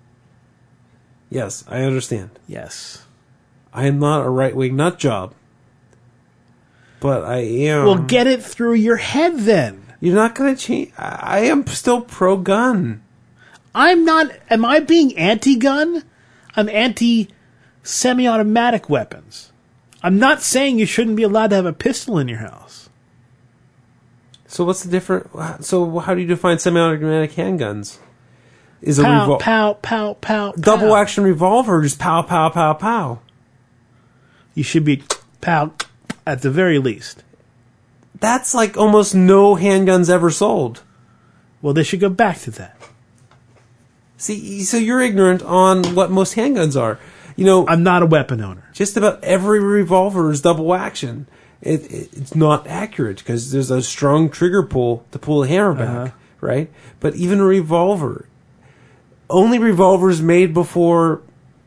Yes, I understand. Yes. I am not a right-wing nut job. But I am... Well, get it through your head then. You're not going to change... I am still pro-gun. I'm not... Am I being anti-gun? I'm anti-semi-automatic weapons. I'm not saying you shouldn't be allowed to have a pistol in your house. So what's the difference? So how do you define semi-automatic handguns? Is a pow, pow, pow, pow, double action revolver or just pow, pow, pow, pow? You should be pow at the very least. That's like almost no handguns ever sold. Well, they should go back to that. See, so you're ignorant on what most handguns are. I'm not a weapon owner. Just about every revolver is double action. It's not accurate because there's a strong trigger pull to pull the hammer back, right? But even a revolver, only revolvers made before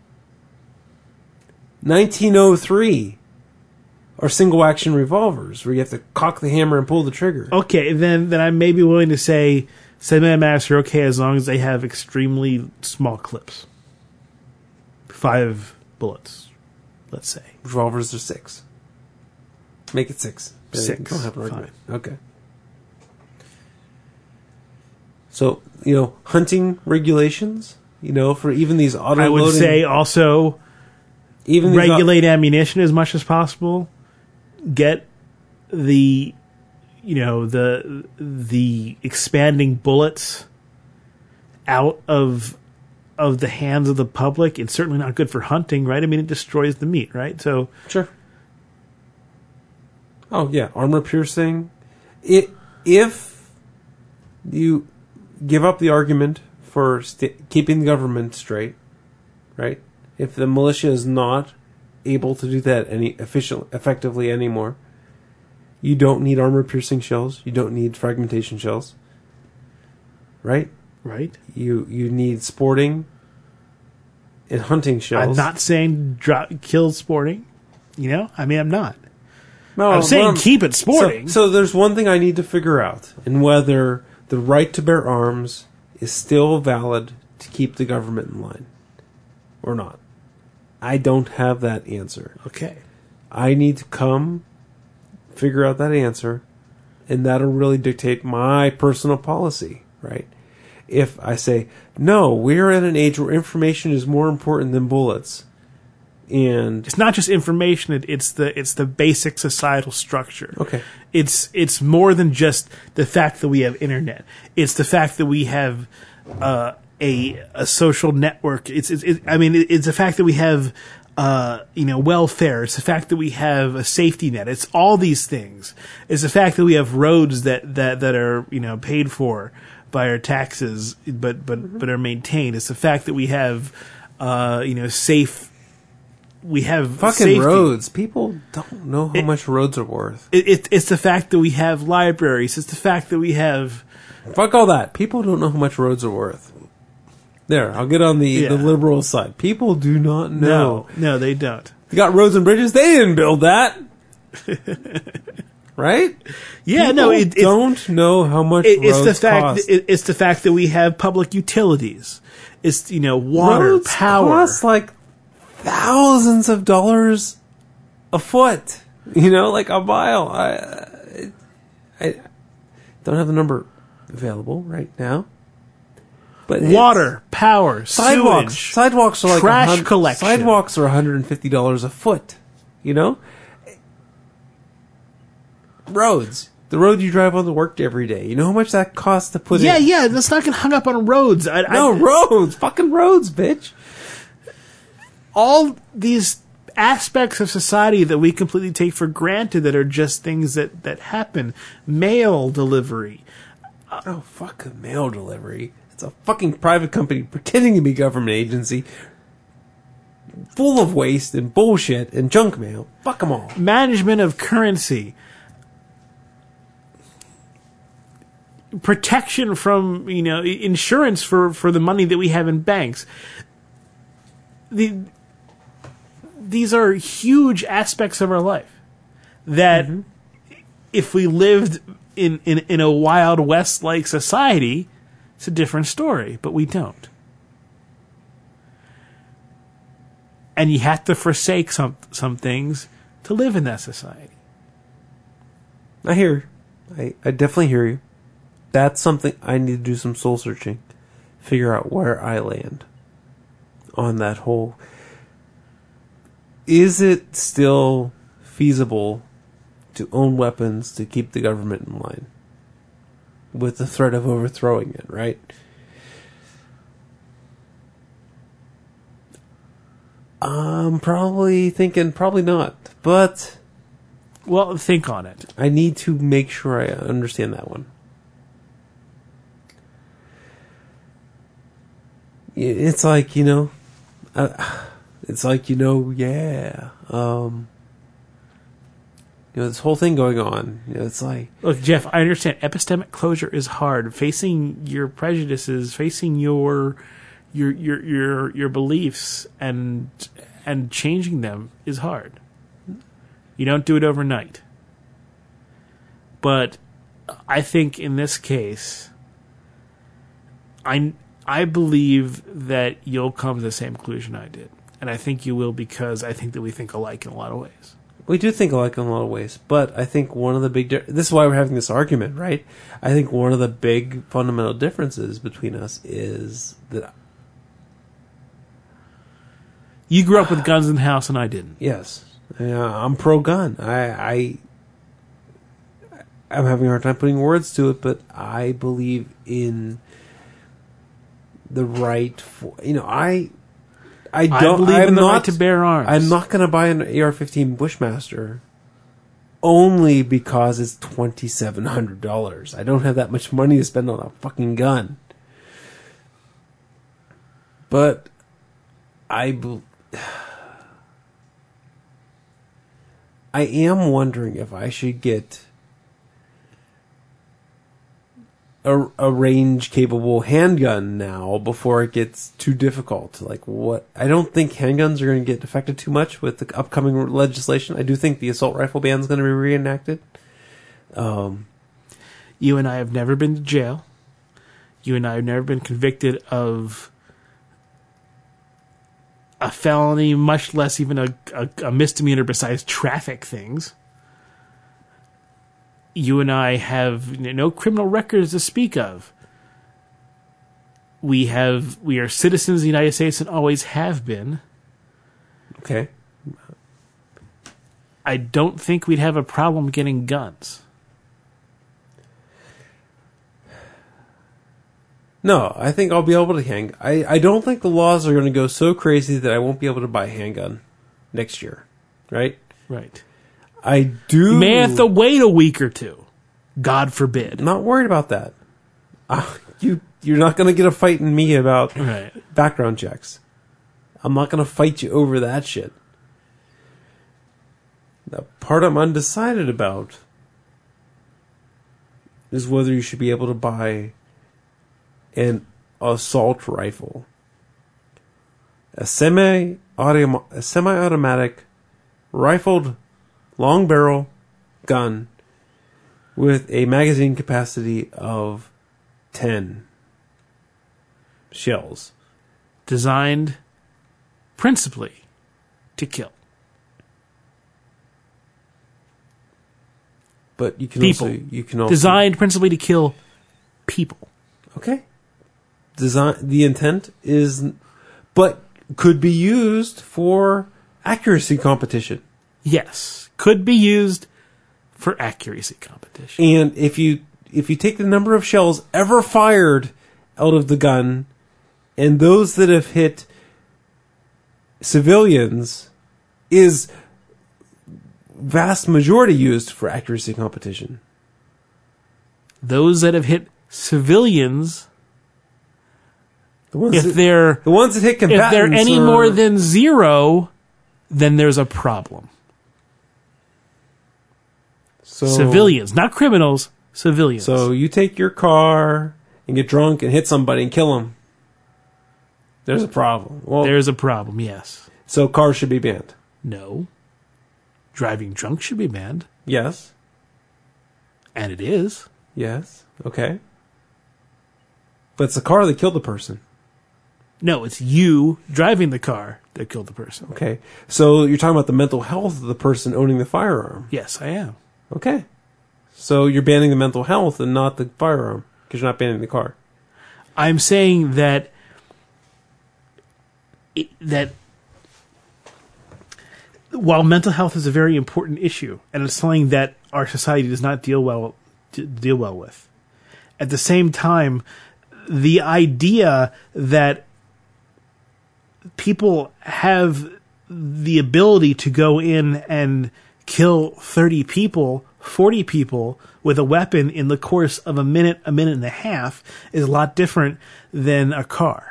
1903 are single action revolvers where you have to cock the hammer and pull the trigger. Okay, then I may be willing to say semi-automatics are okay as long as they have extremely small clips. 5 bullets, let's say. Revolvers are 6. Make it 6. 6. Don't have an Fine. argument. Okay. So, hunting regulations, for even these auto-loading... I would say also even regulate ammunition as much as possible. Get the, the expanding bullets out of the hands of the public. It's certainly not good for hunting, right? I mean, it destroys the meat, right? So sure. Oh yeah, armor piercing. If you give up the argument for keeping the government straight, right? If the militia is not able to do that effectively anymore, you don't need armor piercing shells. You don't need fragmentation shells, right? Right. You need sporting and hunting shells. I'm not saying kill sporting. I'm not. No, I'm saying keep it sporting. So there's one thing I need to figure out, and whether the right to bear arms is still valid to keep the government in line or not. I don't have that answer. Okay. I need to figure out that answer, and that'll really dictate my personal policy, right? If I say, no, we're in an age where information is more important than bullets, And it's not just information; it's the basic societal structure. Okay. It's more than just the fact that we have internet. It's the fact that we have a social network. It's the fact that we have welfare. It's the fact that we have a safety net. It's all these things. It's the fact that we have roads that are paid for by our taxes, but are maintained. It's the fact that we have safe. We have fucking safety. Roads. People don't know how much roads are worth. It's the fact that we have libraries. It's the fact that we have. Fuck all that. People don't know how much roads are worth. There, I'll get on the liberal side. People do not know. No, they don't. You got roads and bridges. They didn't build that. Right? Yeah, People don't know how much roads cost. It's the fact that we have public utilities. It's water, roads power. Cost like thousands of dollars a foot. Like a mile. I don't have the number available right now. But water, power, sidewalks. sewage, Sidewalks are like trash collection. Sidewalks are $150 a foot. Roads. The road you drive on to work every day. You know how much that costs to put in? Yeah. Let's not get hung up on roads. Roads. Fucking roads, bitch. All these aspects of society that we completely take for granted that are just things that happen. Mail delivery. Fucking mail delivery. It's a fucking private company pretending to be a government agency full of waste and bullshit and junk mail. Fuck them all. Management of currency. Protection from, insurance for the money that we have in banks. These are huge aspects of our life that if we lived in a Wild West-like society, it's a different story, but we don't. And you have to forsake some things to live in that society. I hear you. I definitely hear you. That's something I need to do some soul searching. Figure out where I land on that whole. Is it still feasible to own weapons to keep the government in line? With the threat of overthrowing it, right? I'm probably thinking probably not. But well, think on it. I need to make sure I understand that one. It's like, this whole thing going on. It's like, look, Jeff, I understand epistemic closure is hard. Facing your prejudices, facing your beliefs, and changing them is hard. You don't do it overnight. But I think in this case, I believe that you'll come to the same conclusion I did. And I think you will, because I think that we think alike in a lot of ways. We do think alike in a lot of ways. But I think one of the big... this is why we're having this argument, right? I think one of the big fundamental differences between us is that... you grew up with guns in the house and I didn't. Yes. I'm pro-gun. I'm having a hard time putting words to it, but I believe in... the right for I believe in the right to bear arms. I'm not going to buy an AR-15 Bushmaster only because it's $2,700. I don't have that much money to spend on a fucking gun. But I am wondering if I should get a range-capable handgun now before it gets too difficult. Like, what? I don't think handguns are going to get affected too much with the upcoming legislation. I do think the assault rifle ban is going to be reenacted. You and I have never been to jail. You and I have never been convicted of a felony, much less even a misdemeanor besides traffic things. You and I have no criminal records to speak of. We are citizens of the United States and always have been. Okay. I don't think we'd have a problem getting guns. No, I think I'll be able to I don't think the laws are going to go so crazy that I won't be able to buy a handgun next year, right? Right. I do. You may have to wait a week or two. God forbid. I'm not worried about that. You're not going to get a fight in me about background checks. I'm not going to fight you over that shit. The part I'm undecided about is whether you should be able to buy an assault rifle. A semi-automatic rifled long barrel gun with a magazine capacity of 10 shells. Designed principally to kill. But you can people. also Designed principally to kill people. Okay. The intent is, but could be used for accuracy competition. Yes, could be used for accuracy competition. And if you take the number of shells ever fired out of the gun, and those that have hit civilians, is vast majority used for accuracy competition. Those that have hit civilians, the ones if that hit combatants, if they're any more than 0, then there's a problem. So, civilians, not criminals, civilians. So you take your car and get drunk and hit somebody and kill them. There's a problem. Well, there's a problem, yes. So cars should be banned. No. Driving drunk should be banned. Yes. And it is. Yes. Okay. But it's the car that killed the person. No, it's you driving the car that killed the person. Okay. So you're talking about the mental health of the person owning the firearm. Yes, I am. Okay. So you're banning the mental health and not the firearm because you're not banning the car. I'm saying that while mental health is a very important issue and it's something that our society does not deal well with, at the same time, the idea that people have the ability to go in and kill 30 people, 40 people with a weapon in the course of a minute and a half is a lot different than a car.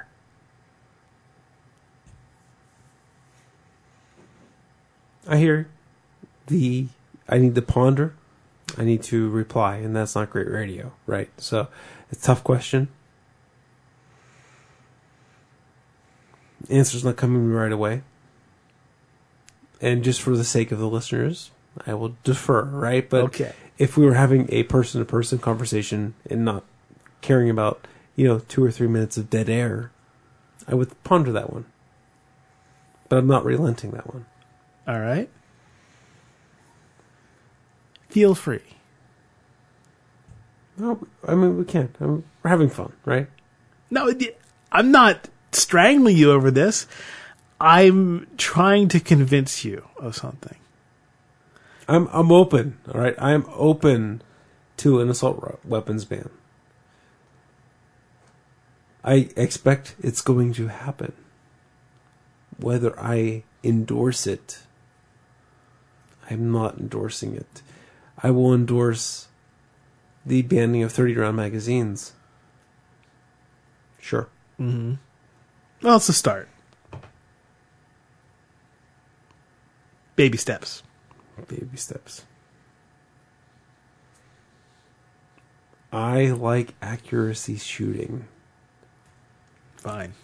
I hear I need to ponder, I need to reply, and that's not great radio, right? So it's a tough question. Answer's not coming to me right away. And just for the sake of the listeners, I will defer, right? But okay. If we were having a person-to-person conversation and not caring about, 2 or 3 minutes of dead air, I would ponder that one. But I'm not relenting that one. All right. Feel free. No, I mean, we can't. We're having fun, right? No, I'm not strangling you over this. I'm trying to convince you of something. I'm open, all right? I'm open to an assault weapons ban. I expect it's going to happen. Whether I endorse it, I'm not endorsing it. I will endorse the banning of 30-round magazines. Sure. Mm-hmm. Well, it's a start. Baby steps. Baby steps. I like accuracy shooting. Fine.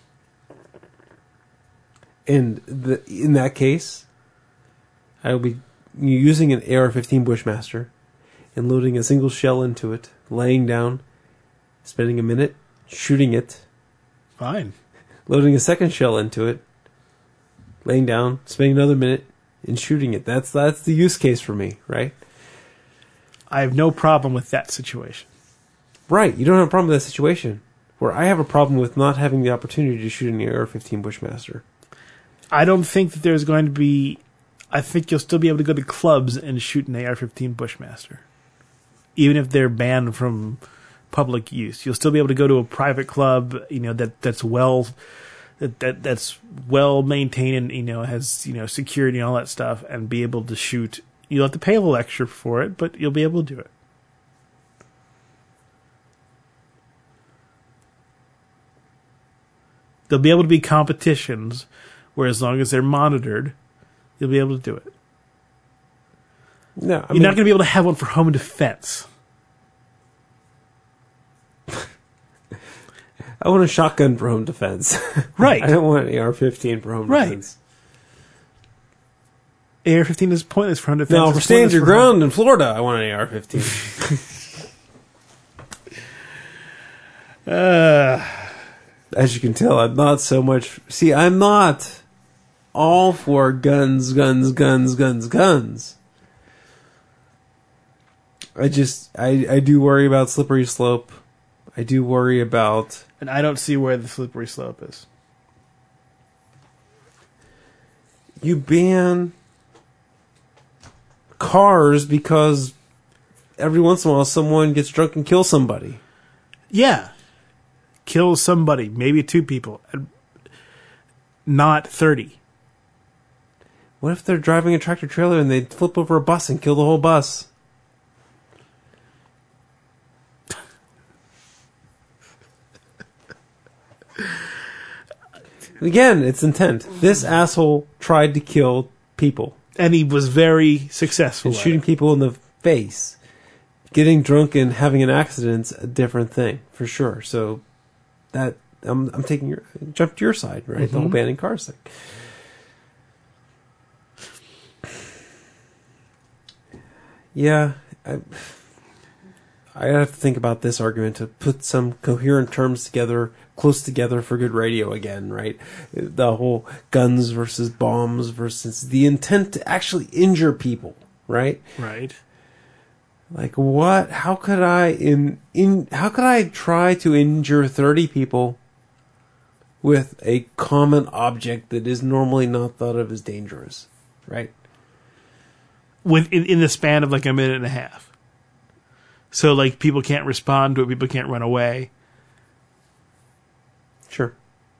And in that case, I will be using an AR-15 Bushmaster and loading a single shell into it, laying down, spending a minute, shooting it. Fine. Loading a second shell into it, laying down, spending another minute, and shooting it. That's the use case for me, right? I have no problem with that situation. Right. You don't have a problem with that situation. Where I have a problem with not having the opportunity to shoot an AR-15 Bushmaster. I don't think that there's going to be... I think you'll still be able to go to clubs and shoot an AR-15 Bushmaster, even if they're banned from public use. You'll still be able to go to a private club, that's well maintained and has security and all that stuff, and be able to shoot. You'll have to pay a little extra for it, but you'll be able to do it. There'll be able to be competitions where, as long as they're monitored, you'll be able to do it. No, You're not going to be able to have one for home defense. I want a shotgun for home defense. Right. I don't want an AR-15 for home defense. AR-15 is pointless for home defense. No, for stand your ground in Florida, I want an AR-15. As you can tell, I'm not so much... See, I'm not all for guns. I do worry about slippery slope. I do worry about... And I don't see where the slippery slope is. You ban cars because every once in a while someone gets drunk and kills somebody. Yeah. Kill somebody, maybe 2 people, not 30. What if they're driving a tractor trailer and they flip over a bus and kill the whole bus? Again, it's intent. This asshole tried to kill people. And he was very successful. And shooting people in the face. Getting drunk and having an accident's a different thing, for sure. So that I'm taking jump to your side, right? Mm-hmm. The whole banning cars thing. Yeah, I have to think about this argument to put some coherent terms together, close together for good radio again, right? The whole guns versus bombs versus the intent to actually injure people, right? Right. Like what? How could I how could I try to injure 30 people with a common object that is normally not thought of as dangerous, right? In the span of like a minute and a half. So like people can't respond to it, people can't run away. Sure.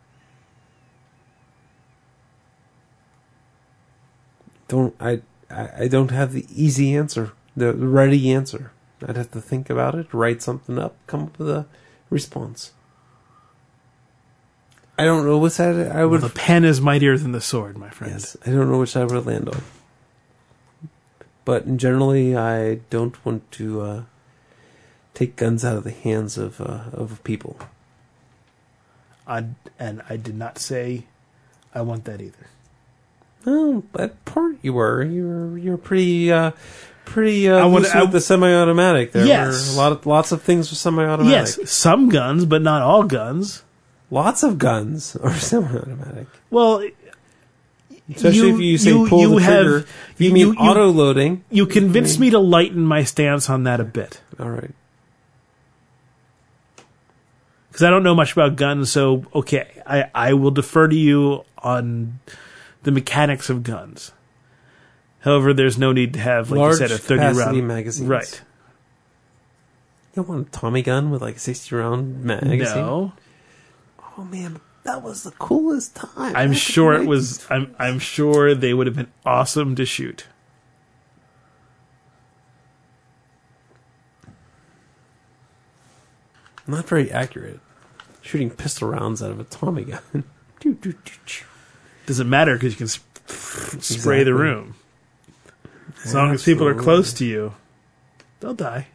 I don't have the easy answer. The ready answer. I'd have to think about it, write something up, come up with a response. I don't know which side I would... Well, the pen is mightier than the sword, my friend. Yes, I don't know which side I would land on. But generally, I don't want to take guns out of the hands of people. And I did not say I want that either. Oh, at part you were. You're pretty loose with the semi-automatic. There yes. were lots of things with semi-automatic. Yes, some guns, but not all guns. Lots of guns are semi-automatic. Well, especially if you say pull the trigger. You mean auto-loading. You convinced me to lighten my stance on that a bit. All right. Because I don't know much about guns, so okay, I will defer to you on the mechanics of guns. However, there's no need to have, like large you said, a 30-round magazines. Right. You don't want a Tommy gun with like a 60-round magazine? No. Oh man, that was the coolest time. I'm sure it was. I'm sure they would have been awesome to shoot. Not very accurate. Shooting pistol rounds out of a Tommy gun. Doesn't matter because you can spray the room. As long as people are close to you, they'll die.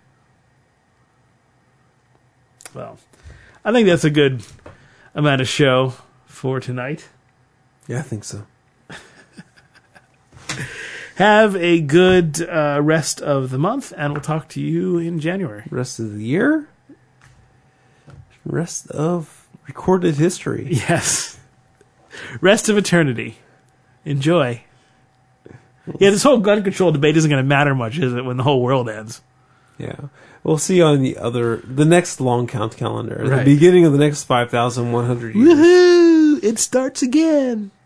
Well, I think that's a good amount of show for tonight. Yeah, I think so. Have a good rest of the month, and we'll talk to you in January. Rest of the year? Rest of recorded history. Yes. Rest of eternity. Enjoy. Yeah, this whole gun control debate isn't going to matter much, is it, when the whole world ends? Yeah. We'll see you on the next long count calendar. At right. The beginning of the next 5,100 years. Woohoo! It starts again.